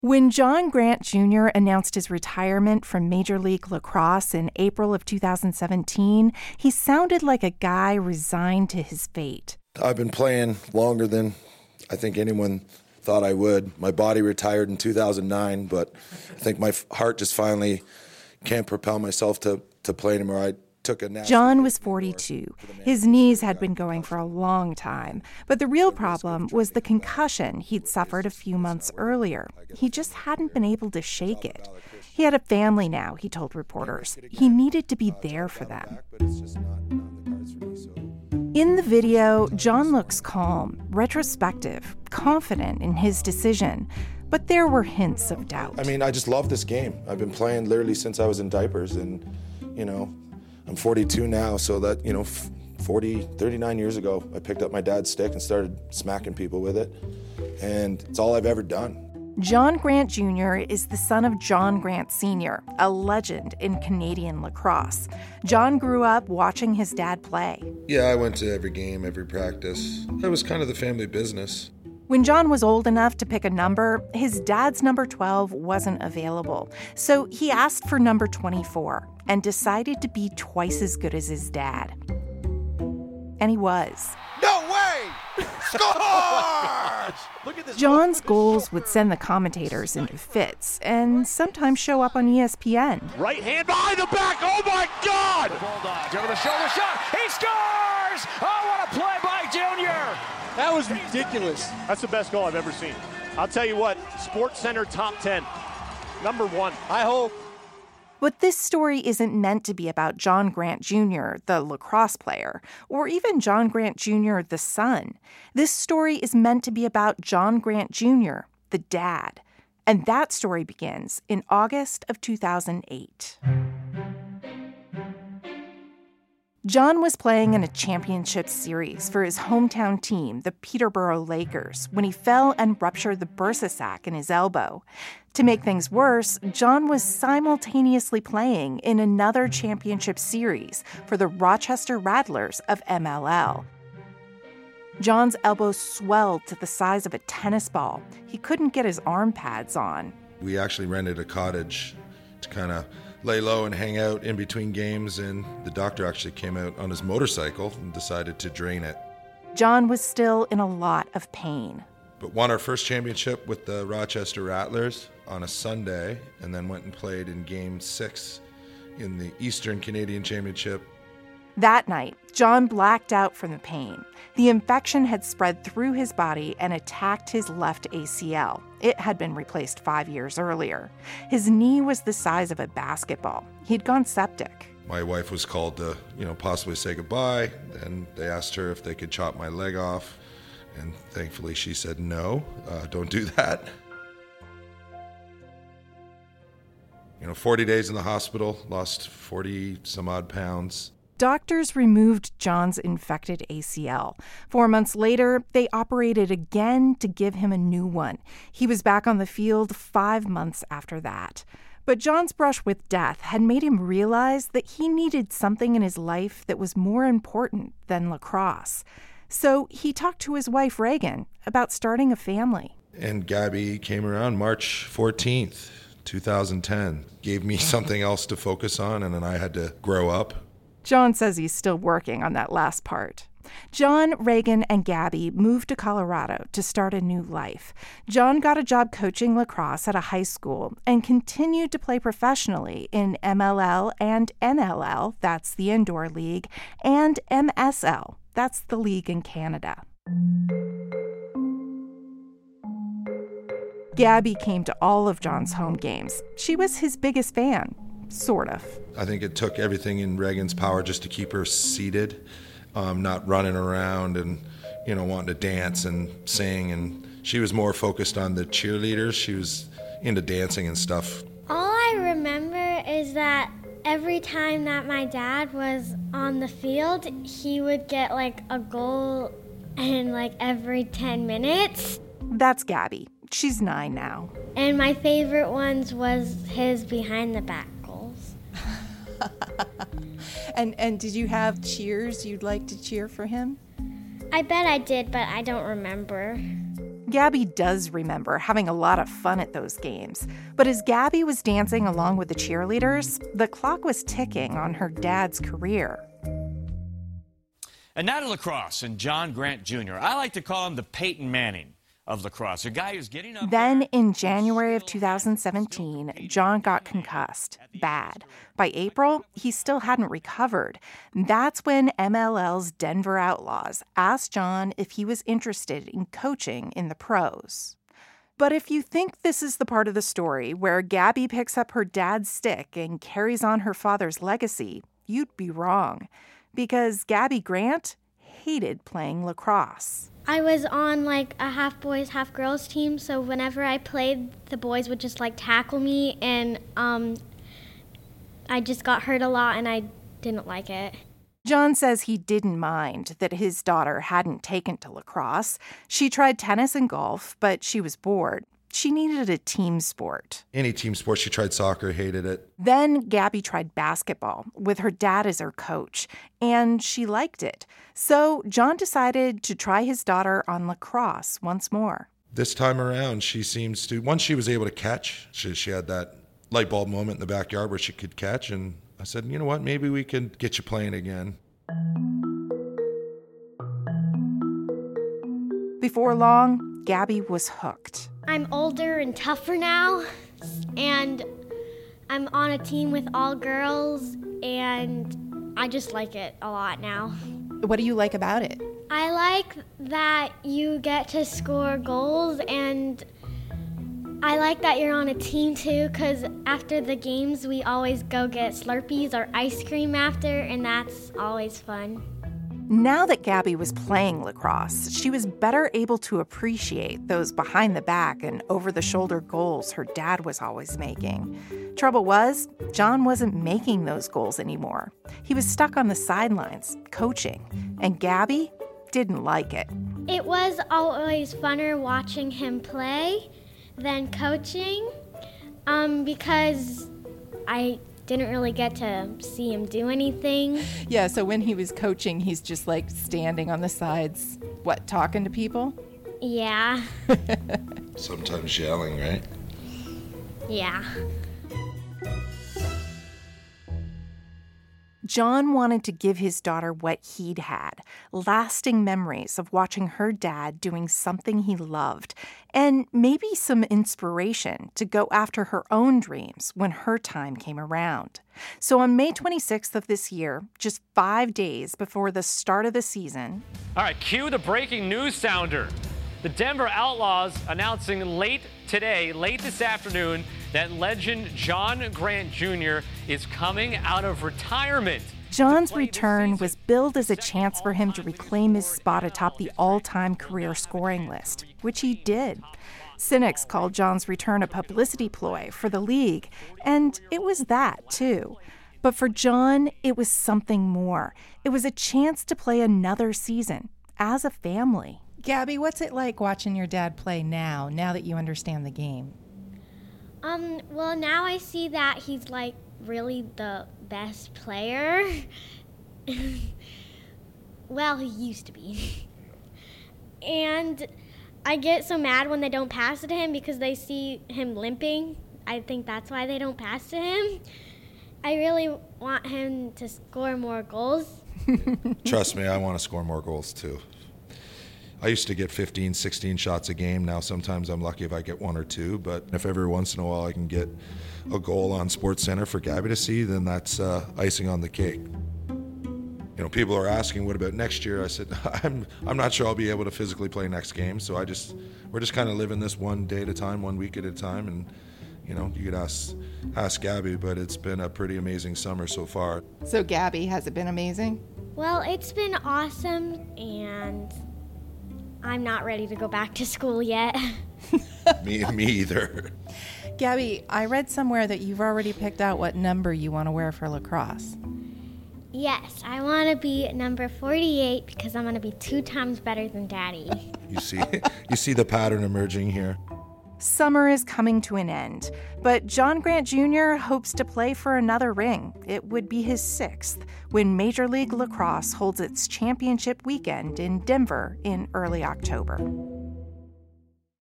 When John Grant Jr. announced his retirement from Major League Lacrosse in April of 2017, he sounded like a guy resigned to his fate. I've been playing longer than I think anyone thought I would. My body retired in 2009, but I think my heart just finally can't propel myself to play anymore. John was 42. His knees had been going for a long time, but the real problem was the concussion he'd suffered a few months earlier. He just hadn't been able to shake it. He had a family now, he told reporters. He needed to be there for them. In the video, John looks calm, retrospective, confident in his decision. But there were hints of doubt. I mean, I just love this game. I've been playing literally since I was in diapers, and, I'm 42 now, so that, 39 years ago, I picked up my dad's stick and started smacking people with it, and it's all I've ever done. John Grant Jr. is the son of John Grant Sr., a legend in Canadian lacrosse. John grew up watching his dad play. Yeah, I went to every game, every practice. It was kind of the family business. When John was old enough to pick a number, his dad's number 12 wasn't available. So he asked for number 24 and decided to be twice as good as his dad. And he was. No way! Scores! Look at this. John's goals would send the commentators into fits and sometimes show up on ESPN. Right hand behind the back. Oh, my God! The Bulldogs over the shoulder shot. He scores! Oh, what a play by Junior! That was ridiculous. That's the best goal I've ever seen. I'll tell you what, SportsCenter top 10, number 1. I hope. But this story isn't meant to be about John Grant Jr., the lacrosse player, or even John Grant Jr., the son. This story is meant to be about John Grant Jr., the dad. And that story begins in August of 2008. John was playing in a championship series for his hometown team, the Peterborough Lakers, when he fell and ruptured the bursa sac in his elbow. To make things worse, John was simultaneously playing in another championship series for the Rochester Rattlers of MLL. John's elbow swelled to the size of a tennis ball. He couldn't get his arm pads on. We actually rented a cottage to kind of lay low and hang out in between games, and the doctor actually came out on his motorcycle and decided to drain it. John was still in a lot of pain. But won our first championship with the Rochester Rattlers on a Sunday, and then went and played in Game 6 in the Eastern Canadian Championship. That night, John blacked out from the pain. The infection had spread through his body and attacked his left ACL. It had been replaced 5 years earlier. His knee was the size of a basketball. He'd gone septic. My wife was called to, possibly say goodbye, and they asked her if they could chop my leg off, and thankfully she said no, don't do that. 40 days in the hospital, lost 40 some odd pounds. Doctors removed John's infected ACL. 4 months later, they operated again to give him a new one. He was back on the field 5 months after that. But John's brush with death had made him realize that he needed something in his life that was more important than lacrosse. So he talked to his wife, Reagan, about starting a family. And Gabby came around March 14th, 2010, gave me something else to focus on, and then I had to grow up. John says he's still working on that last part. John, Reagan, and Gabby moved to Colorado to start a new life. John got a job coaching lacrosse at a high school and continued to play professionally in MLL and NLL, that's the indoor league, and MSL, that's the league in Canada. Gabby came to all of John's home games. She was his biggest fan, sort of. I think it took everything in Reagan's power just to keep her seated, not running around and, wanting to dance and sing. And she was more focused on the cheerleaders. She was into dancing and stuff. All I remember is that every time that my dad was on the field, he would get a goal in every 10 minutes. That's Gabby. She's 9 now. And my favorite ones was his behind the back goals. And did you have cheers you'd like to cheer for him? I bet I did, but I don't remember. Gabby does remember having a lot of fun at those games. But as Gabby was dancing along with the cheerleaders, the clock was ticking on her dad's career. And now to lacrosse and John Grant Jr. I like to call him the Peyton Manning of lacrosse, a guy who's getting up. Then in January of 2017, John got concussed. Bad. By April, he still hadn't recovered. That's when MLL's Denver Outlaws asked John if he was interested in coaching in the pros. But if you think this is the part of the story where Gabby picks up her dad's stick and carries on her father's legacy, you'd be wrong. Because Gabby Grant hated playing lacrosse. I was on like a half boys, half girls team, so whenever I played, the boys would just like tackle me, and I just got hurt a lot and I didn't like it. John says he didn't mind that his daughter hadn't taken to lacrosse. She tried tennis and golf, but she was bored. She needed a team sport. Any team sport. She tried soccer, hated it. Then Gabby tried basketball with her dad as her coach, and she liked it. So John decided to try his daughter on lacrosse once more. This time around, she seems to, once she was able to catch, she had that light bulb moment in the backyard where she could catch, and I said, you know what, maybe we can get you playing again. Before long, Gabby was hooked. I'm older and tougher now, and I'm on a team with all girls, and I just like it a lot now. What do you like about it? I like that you get to score goals, and I like that you're on a team too, because after the games we always go get Slurpees or ice cream after, and that's always fun. Now that Gabby was playing lacrosse, she was better able to appreciate those behind-the-back and over-the-shoulder goals her dad was always making. Trouble was, John wasn't making those goals anymore. He was stuck on the sidelines, coaching, and Gabby didn't like it. It was always funner watching him play than coaching, because I didn't really get to see him do anything. Yeah, so when he was coaching, he's just like standing on the sides, talking to people? Yeah. Sometimes yelling, right? Yeah. John wanted to give his daughter what he'd had, lasting memories of watching her dad doing something he loved, and maybe some inspiration to go after her own dreams when her time came around. So on May 26th of this year, just 5 days before the start of the season... All right, cue the breaking news sounder. The Denver Outlaws announcing late this afternoon, that legend John Grant Jr. is coming out of retirement. John's return was billed as a chance for him to reclaim his spot atop the all-time career scoring list, which he did. Cynics called John's return a publicity ploy for the league, and it was that, too. But for John, it was something more. It was a chance to play another season as a family. Gabby, what's it like watching your dad play now that you understand the game? Well, now I see that he's like really the best player. Well, he used to be. And I get so mad when they don't pass it to him because they see him limping. I think that's why they don't pass to him. I really want him to score more goals. Trust me, I want to score more goals too. I used to get 15, 16 shots a game. Now sometimes I'm lucky if I get one or two, but if every once in a while I can get a goal on SportsCenter for Gabby to see, then that's icing on the cake. You know, people are asking, what about next year? I said, I'm not sure I'll be able to physically play next game, so we're just kind of living this one day at a time, 1 week at a time, and you know, you could ask Gabby, but it's been a pretty amazing summer so far. So Gabby, has it been amazing? Well, it's been awesome, and I'm not ready to go back to school yet. Me either. Gabby, I read somewhere that you've already picked out what number you want to wear for lacrosse. Yes, I want to be number 48 because I'm going to be 2 times better than Daddy. You see the pattern emerging here. Summer is coming to an end, but John Grant Jr. hopes to play for another ring. It would be his 6th when Major League Lacrosse holds its championship weekend in Denver in early October.